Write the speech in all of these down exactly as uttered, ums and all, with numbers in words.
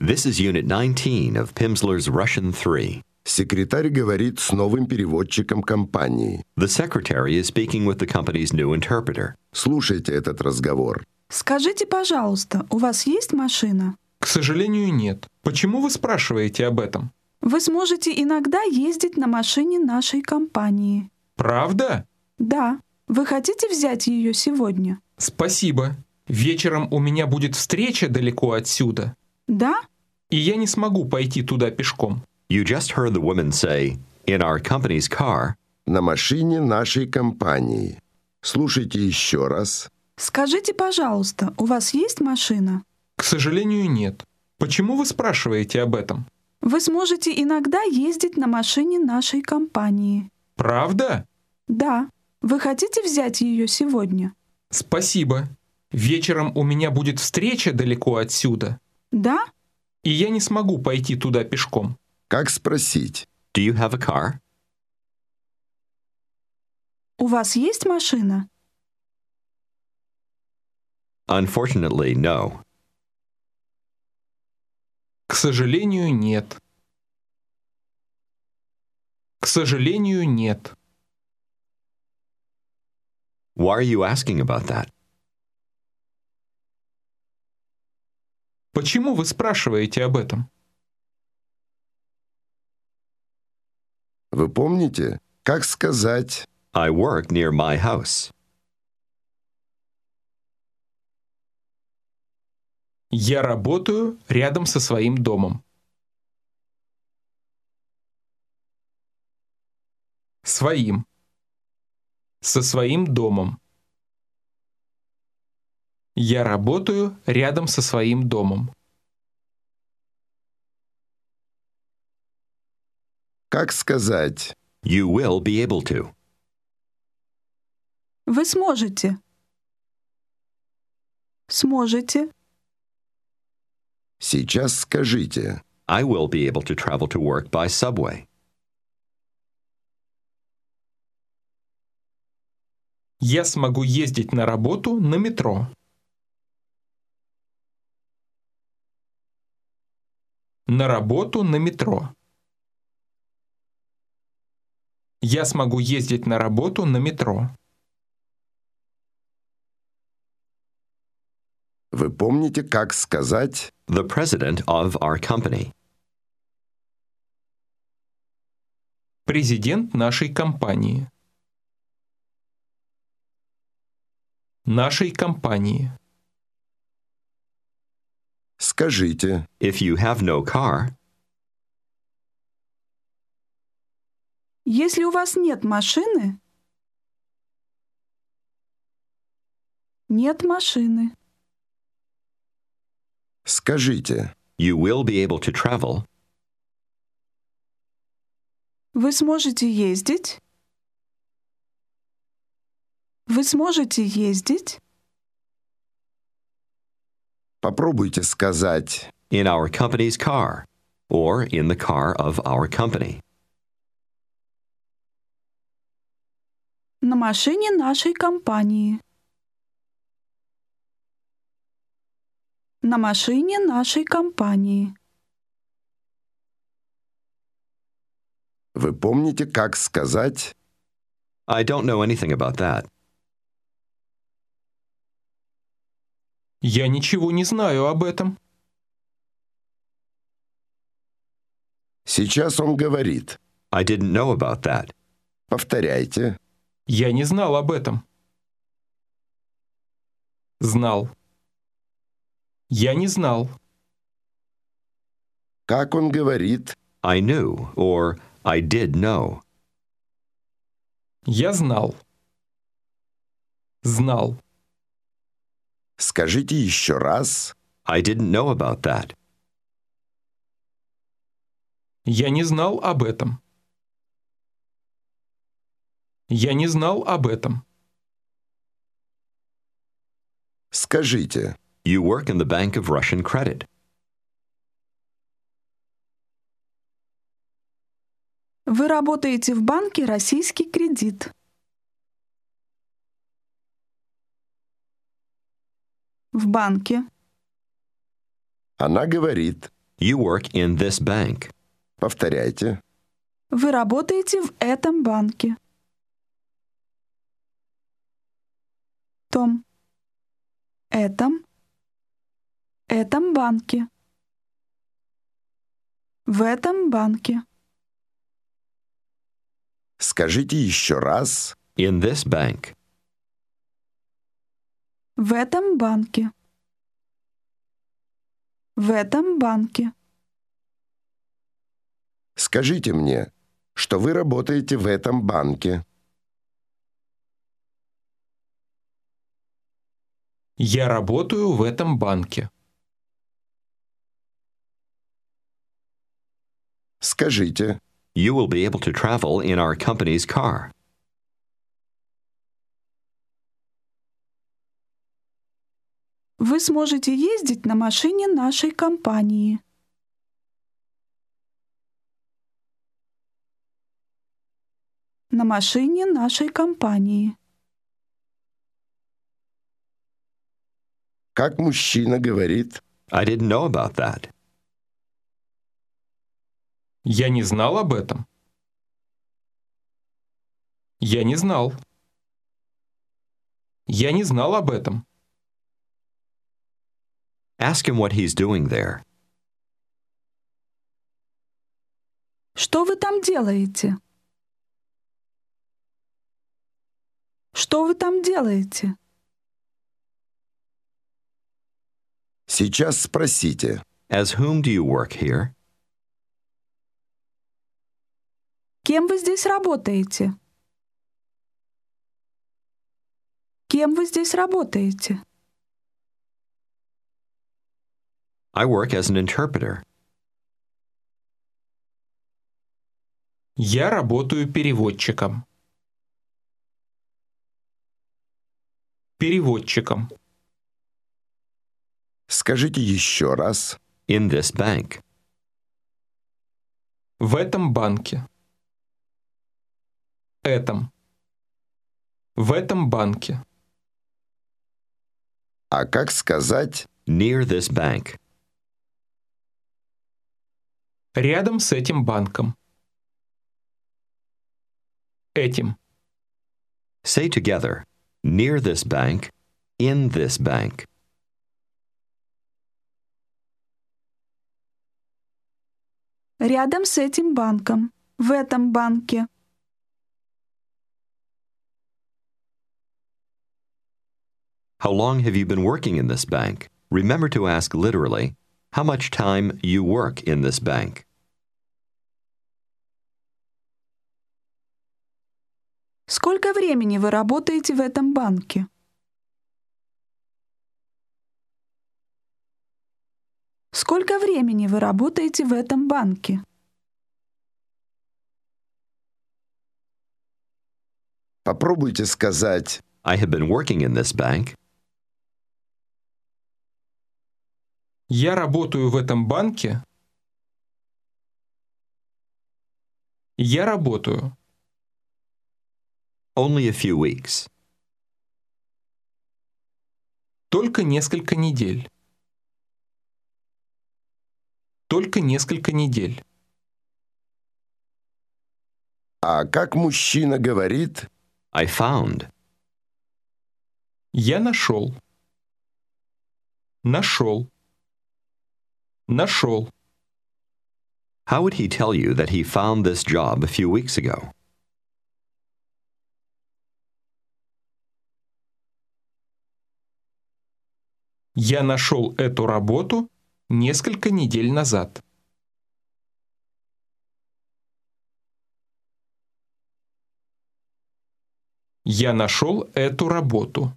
This is Unit nineteen of Pimsleur's Russian three. Секретарь говорит с новым переводчиком компании. The secretary is speaking with the company's new interpreter. Слушайте этот разговор. Скажите, пожалуйста, у вас есть машина? К сожалению, нет. Почему вы спрашиваете об этом? Вы сможете иногда ездить на машине нашей компании. Правда? Да. Вы хотите взять ее сегодня? Спасибо. Вечером у меня будет встреча далеко отсюда. Да? И я не смогу пойти туда пешком. You just heard the woman say, in our company's car. На машине нашей компании. Слушайте еще раз. Скажите, пожалуйста, у вас есть машина? К сожалению, нет. Почему вы спрашиваете об этом? Вы сможете иногда ездить на машине нашей компании. Правда? Да. Вы хотите взять ее сегодня? Спасибо. Вечером у меня будет встреча далеко отсюда. Да? И я не смогу пойти туда пешком. Как спросить? Do you have a car? У вас есть машина? Unfortunately, no. К сожалению, нет. К сожалению, нет. Why are you asking about that? Почему вы спрашиваете об этом? Вы помните, как сказать? I work near my house. Я работаю рядом со своим домом. Своим. Со своим домом. Я работаю рядом со своим домом. Как сказать? You will be able to. Вы сможете. Сможете. Сейчас скажите. I will be able to travel to work by subway. Я смогу ездить на работу на метро. На работу на метро. Я смогу ездить на работу на метро. Вы помните, как сказать? The president of our company. Президент нашей компании. Нашей компании. Скажите. If you have no car, Если у вас нет машины, нет машины. Скажите. you will be able to travel. Вы сможете ездить? Вы сможете ездить? Попробуйте сказать. In our company's car, or in the car of our company. На машине нашей компании. На машине нашей компании. Вы помните, как сказать? I don't know anything about that. Я ничего не знаю об этом. Сейчас он говорит. I didn't know about that. Повторяйте. Я не знал об этом. Знал. Я не знал. Как он говорит? I knew, or I did know. Я знал. Знал. Скажите еще раз. I didn't know about that. Я не знал об этом. Я не знал об этом. Скажите. You work in the Bank of Russian Credit. Вы работаете в банке «Российский кредит». В банке. Она говорит. You work in this bank. Повторяйте. Вы работаете в этом банке. Том. Этом. Этом банке. В этом банке. Скажите еще раз. In this bank. В этом банке. В этом банке. Скажите мне, что вы работаете в этом банке. Я работаю в этом банке. Скажите. You will be able to travel in our company's car. Вы сможете ездить на машине нашей компании. На машине нашей компании. Как мужчина говорит. I didn't know about that. Я не знал об этом. Я не знал. Я не знал об этом. Ask him what he's doing there. Что вы там делаете? Что вы там делаете? Сейчас спросите. As whom do you work here? Кем вы здесь работаете? Кем вы здесь работаете? I work as an interpreter. Я работаю переводчиком. Переводчиком. Скажите еще раз. In this bank. В этом банке. Этом. В этом банке. А как сказать Near this bank. Рядом с этим банком. Этим. Say together. Near this bank. In this bank. Рядом с этим банком. В этом банке. How long have you been working in this bank? Remember to ask literally, how much time you work in this bank. Сколько времени вы работаете в этом банке? Сколько времени вы работаете в этом банке? Попробуйте сказать I have been working in this bank. Я работаю в этом банке. Я работаю. Only a few weeks. Только несколько недель. Только несколько недель. А как мужчина говорит I found. Я нашел. Нашел. Нашел. How would he tell you that he found this job a few weeks ago? Я нашел эту работу несколько недель назад. Я нашел эту работу.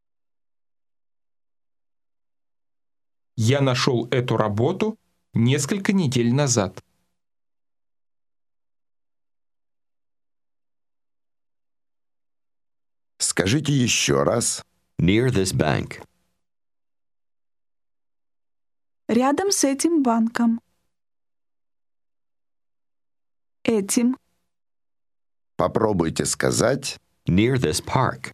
Я нашел эту работу несколько недель назад. Скажите еще раз. Near this bank. Рядом с этим банком. Этим. Попробуйте сказать Near this park.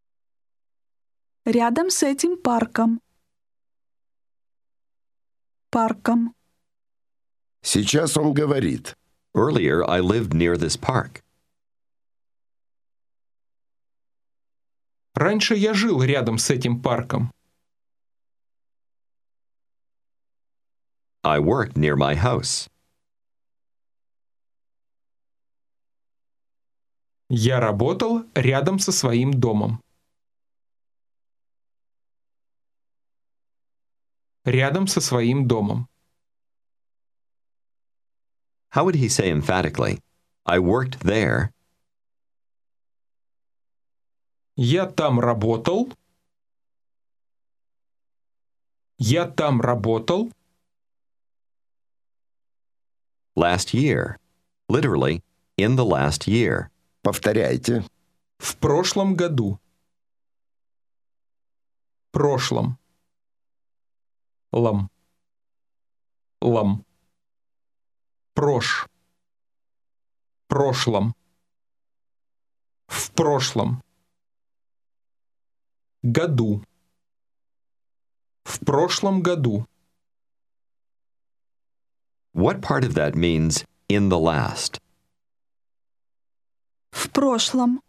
Рядом с этим парком. парком. Сейчас он говорит. Earlier, I lived near this park. Раньше я жил рядом с этим парком. I worked near my house. Я работал рядом со своим домом. Рядом со своим домом. How would he say emphatically, I worked there? Я там работал. Я там работал. Last year. Literally, in the last year. Повторяйте. В прошлом году. Прошлом. Лам. Лам. Прош. Прошлом. В прошлом. Году. В прошлом году. What part of that means in the last? В прошлом.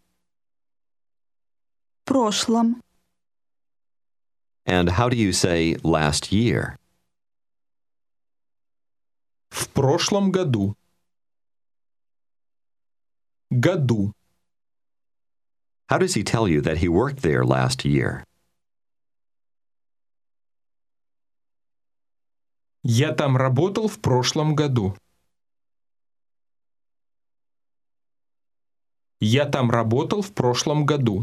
Прошлом. And how do you say last year? В прошлом году. Году. How does he tell you that he worked there last year? Я там работал в прошлом году. Я там работал в прошлом году.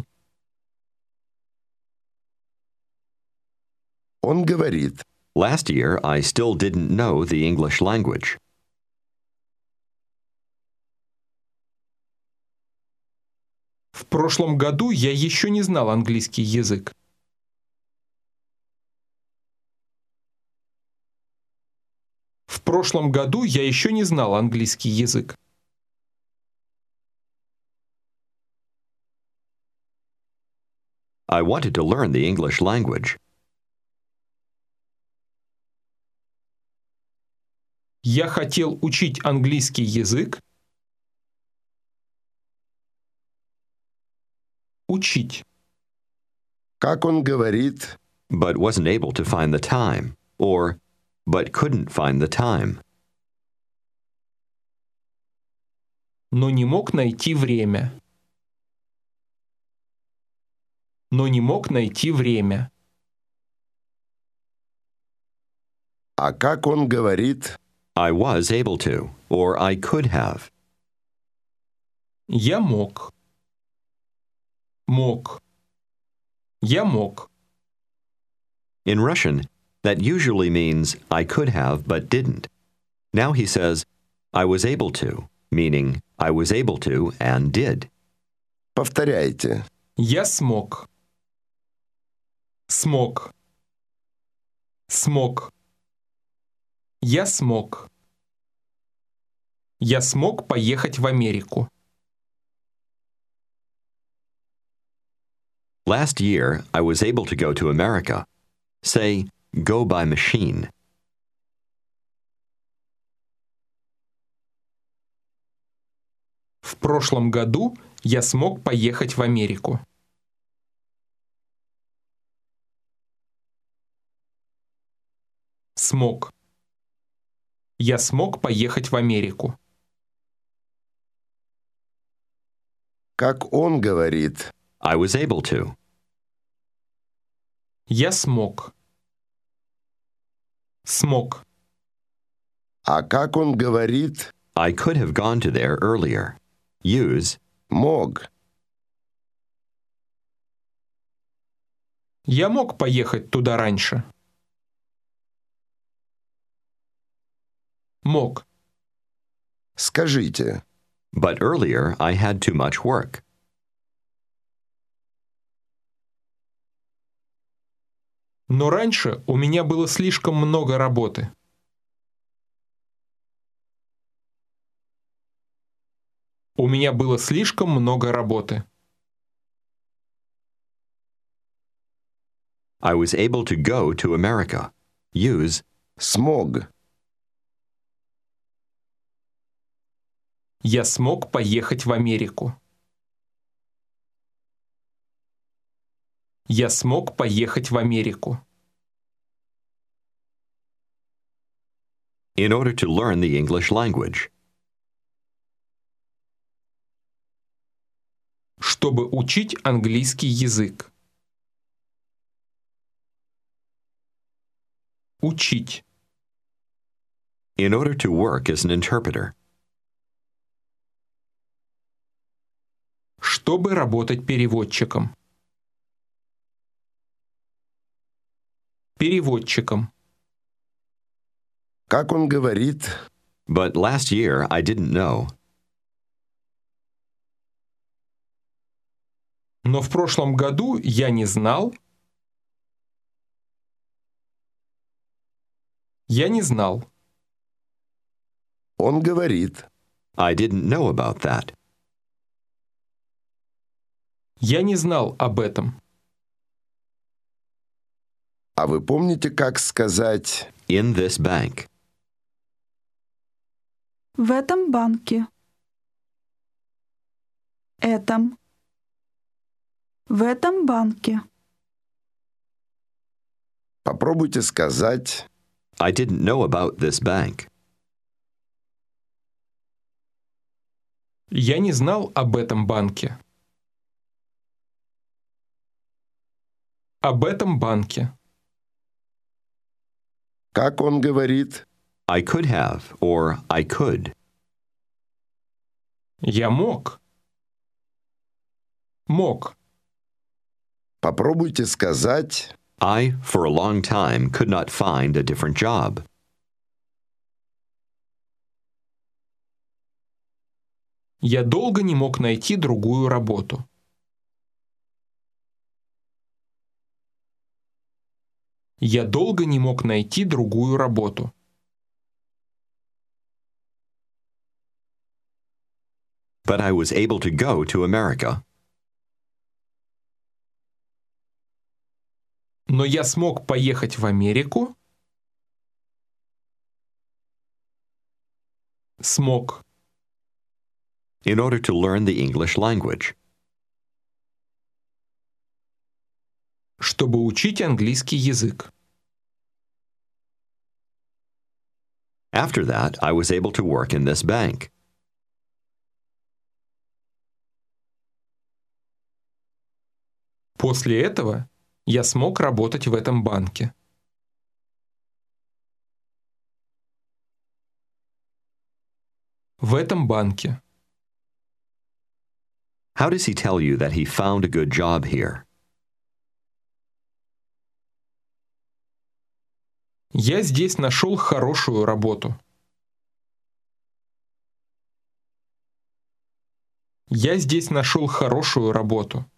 Он говорит. Last year, I still didn't know the English language. В прошлом году я еще не знал английский язык. В прошлом году я еще не знал английский язык. I wanted to learn the English language. Я хотел учить английский язык. Учить. Как он говорит. But wasn't able to find the time. Or, but couldn't find the time. Но не мог найти время. Но не мог найти время. А как он говорит. I was able to. Or I could have. Я мог. Мог. Я мог. In Russian, that usually means I could have but didn't. Now he says, I was able to, meaning I was able to and did. Повторяйте. Я смог. Смог. Смог. Я смог. Я смог поехать в Америку. Last year, I was able to go to America. Say, go by machine. В прошлом году я смог поехать в Америку. Смог. Я смог поехать в Америку. Как он говорит. I was able to. Я смог. Смог. А как он говорит. I could have gone to there earlier. Use Мог. Я мог поехать туда раньше. Мог. Скажите. but earlier I had too much work. Но раньше у меня было слишком много работы. У меня было слишком много работы. I was able to go to America. Use Смог. Я смог поехать в Америку. Я смог поехать в Америку. In order to learn the English language. Чтобы учить английский язык. Учить. In order to work as an interpreter. Чтобы работать переводчиком. Переводчиком. Как он говорит, But last year I didn't know. Но в прошлом году я не знал. Я не знал. он говорит, I didn't know about that. Я не знал об этом. а вы помните, как сказать In this bank. В этом банке. Этом. В этом банке. Попробуйте сказать I didn't know about this bank. Я не знал об этом банке. Об этом банке. как он говорит, I could have or I could. Я мог. Мог. попробуйте сказать I, for a long time, could not find a different job. Я долго не мог найти другую работу. Я долго не мог найти другую работу. But I was able to go to America. Но я смог поехать в Америку. Смог. In order to learn the English language. Чтобы учить английский язык. After that, I was able to work in this bank. После этого я смог работать в этом банке. В этом банке. How does he tell you that he found a good job here? Я здесь нашел хорошую работу. Я здесь нашел хорошую работу.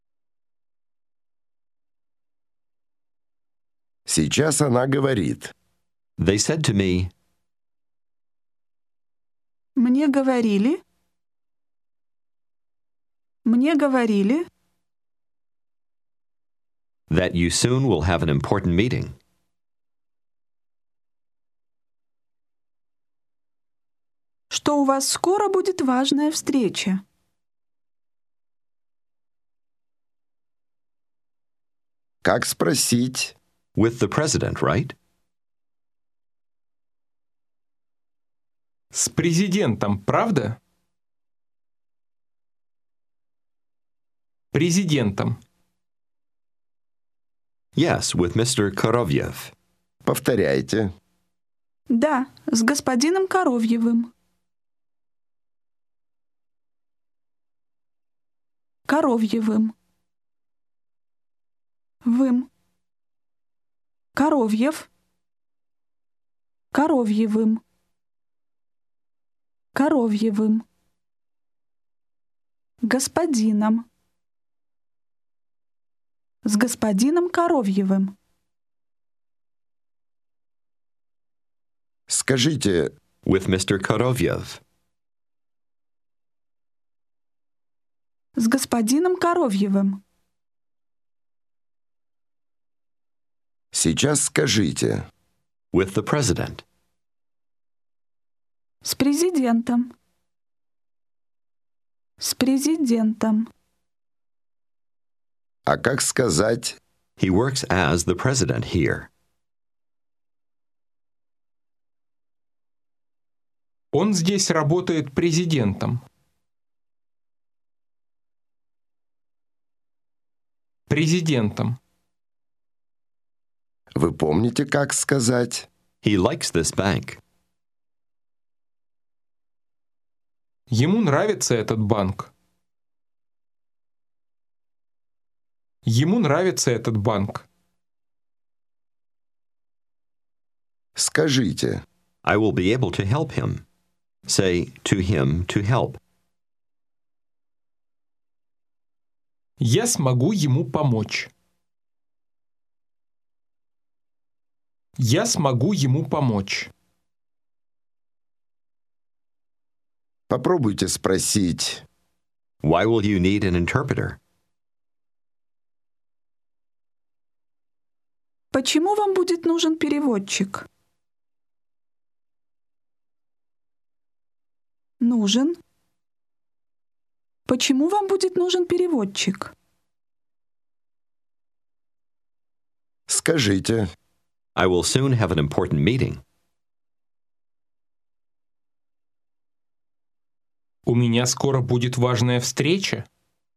Сейчас она говорит, They said to me, Мне говорили. Мне говорили, that you soon will have an important meeting. что у вас скоро будет важная встреча. как спросить, With the president, right? С президентом, правда? Президентом. Yes, with Mister Korovyev. повторяйте, Да, с господином Коровьевым. Коровьевым. Вым. Коровьев. Коровьевым. Коровьевым. Господином. С господином Коровьевым. скажите, With Mister Korovyev. С господином Коровьевым. сейчас скажите, With the president. С президентом. С президентом. А как сказать He works as the president here. Он здесь работает президентом. Президентом. Вы помните, как сказать? He likes this bank. Ему нравится этот банк. Ему нравится этот банк. Скажите. I will be able to help him. Say, to him to help. Я смогу ему помочь. Я смогу ему помочь. Попробуйте спросить. Why will you need an interpreter? Почему вам будет нужен переводчик? Нужен. Почему вам будет нужен переводчик? Скажите. I will soon have an important meeting. У меня скоро будет важная встреча.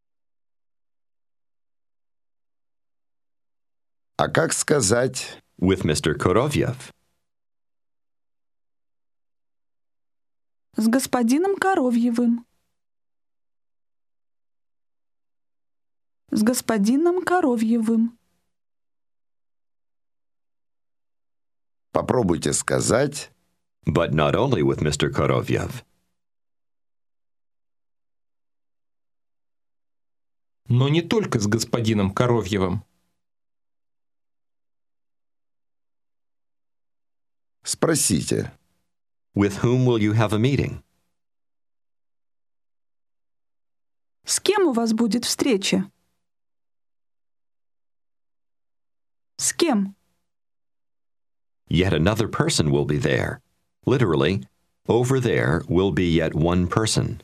А как сказать With Mister Korovyev. С господином Коровьевым. С господином Коровьевым. Попробуйте сказать But not only with Mister Korovyev. Но не только с господином Коровьевым. Спросите. With whom will you have a meeting? С кем у вас будет встреча? С кем? Yet another person will be there. Literally, over there will be yet one person.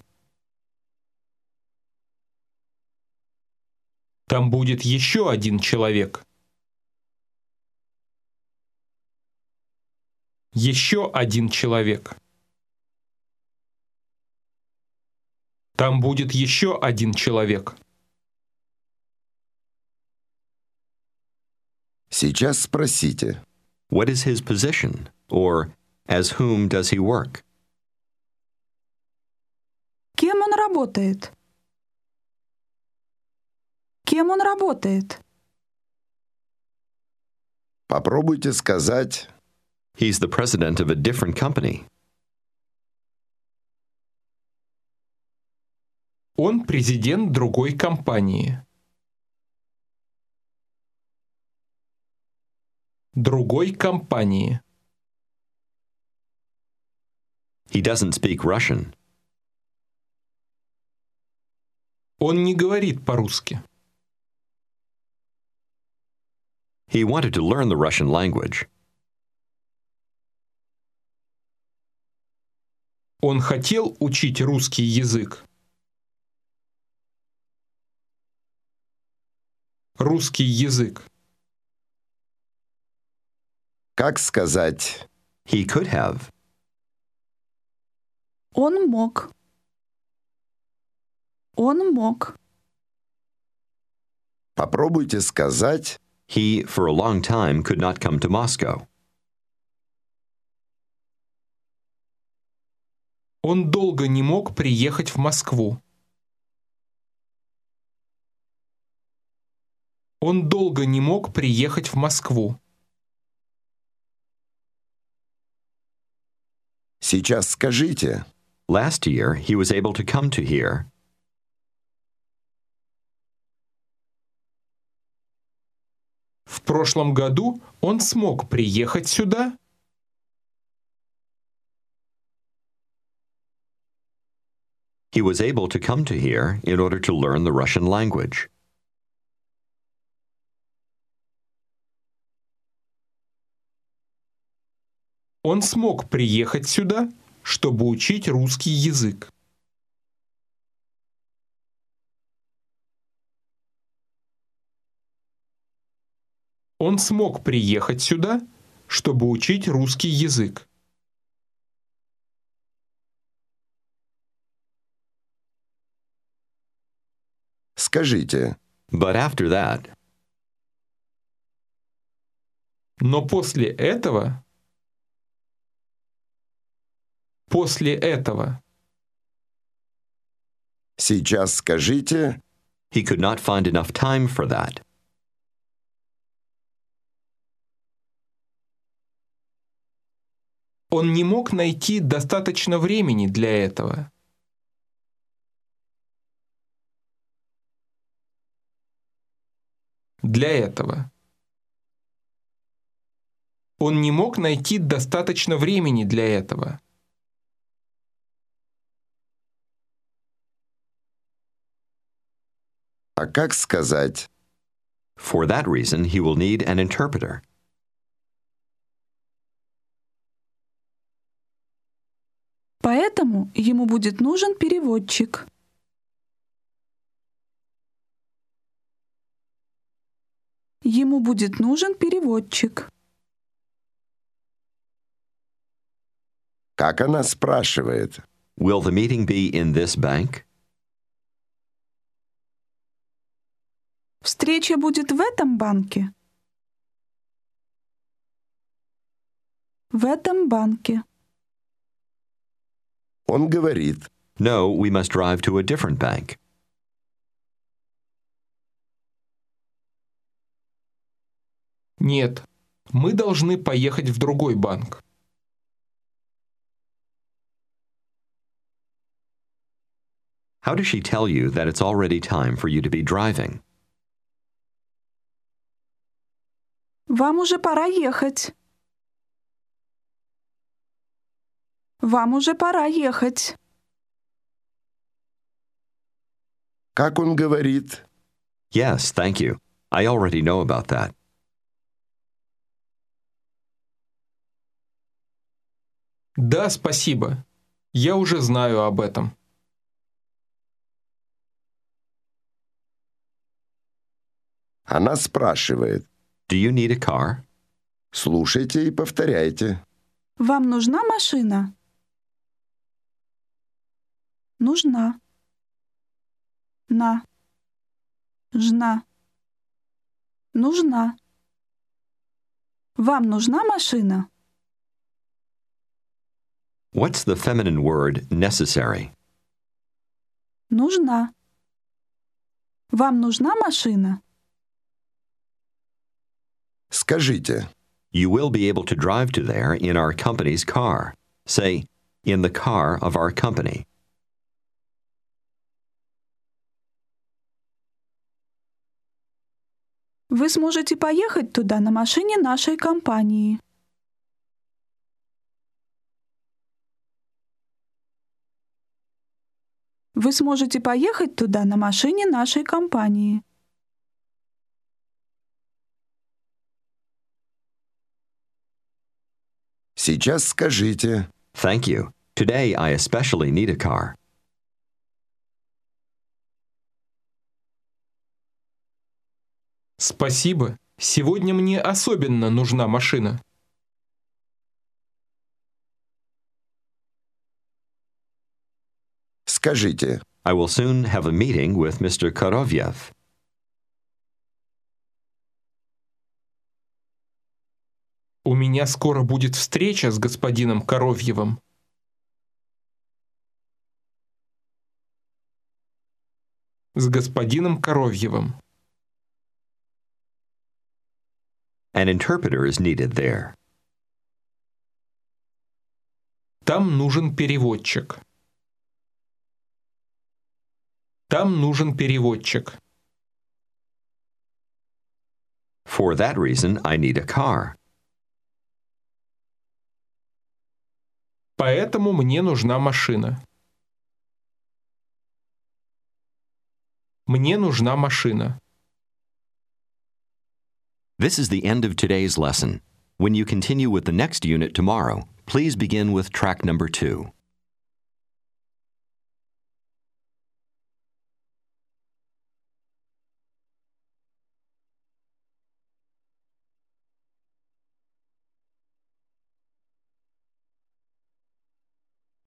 Там будет еще один человек. Еще один человек. Там будет еще один человек. Сейчас спросите. What is his position? Or, as whom does he work? Кем он работает? Кем он работает? Попробуйте сказать He's the president of a different company. Он президент другой компании. Другой компании. He doesn't speak Russian. Он не говорит по-русски. He wanted to learn the Russian language. Он хотел учить русский язык. Русский язык. как сказать He could have. Он мог. Он мог. Попробуйте сказать He, for a long time, could not come to Moscow. Он долго не мог приехать в Москву. Он долго не мог приехать в Москву. Сейчас скажите. Last year, he was able to come to here. В прошлом году он смог приехать сюда. He was able to come to here in order to learn the Russian language. Он смог приехать сюда, чтобы учить русский язык. Он смог приехать сюда, чтобы учить русский язык. Скажите, But after that, Но после этого, после этого, сейчас скажите, he could not find enough time for that. он не мог найти достаточно времени для этого. Для этого. Он не мог найти достаточно времени для этого. а как сказать? For that reason, he will need an interpreter. Поэтому ему будет нужен переводчик. Ему будет нужен переводчик. Как она спрашивает? Will the meeting be in this bank? Встреча будет в этом банке. В этом банке. Он говорит, No, we must drive to a different bank. Нет, мы должны поехать в другой банк. How does she tell you that it's already time for you to be driving? Вам уже пора ехать. Вам уже пора ехать. как он говорит? Yes, thank you. I already know about that. Да, спасибо. Я уже знаю об этом. Она спрашивает, Do you need a car? слушайте и повторяйте. Вам нужна машина? Нужна. На. Жна. Нужна. Вам нужна машина? What's the feminine word necessary? Нужна. Вам нужна машина? Скажите, You will be able to drive to there in our company's car. Say, in the car of our company. Вы сможете поехать туда на машине нашей компании. Вы сможете поехать туда на машине нашей компании. сейчас скажите, Thank you. Today I especially need a car. Спасибо. Сегодня мне особенно нужна машина. скажите, I will soon have a meeting with Mister Korovyev. У меня скоро будет встреча с господином Коровьевым. С господином Коровьевым. An interpreter is needed there. Там нужен переводчик. Там нужен переводчик. For that reason, I need a car. Поэтому мне нужна машина. Мне нужна машина. This is the end of today's lesson. When you continue with the next unit tomorrow, Please begin with track number two.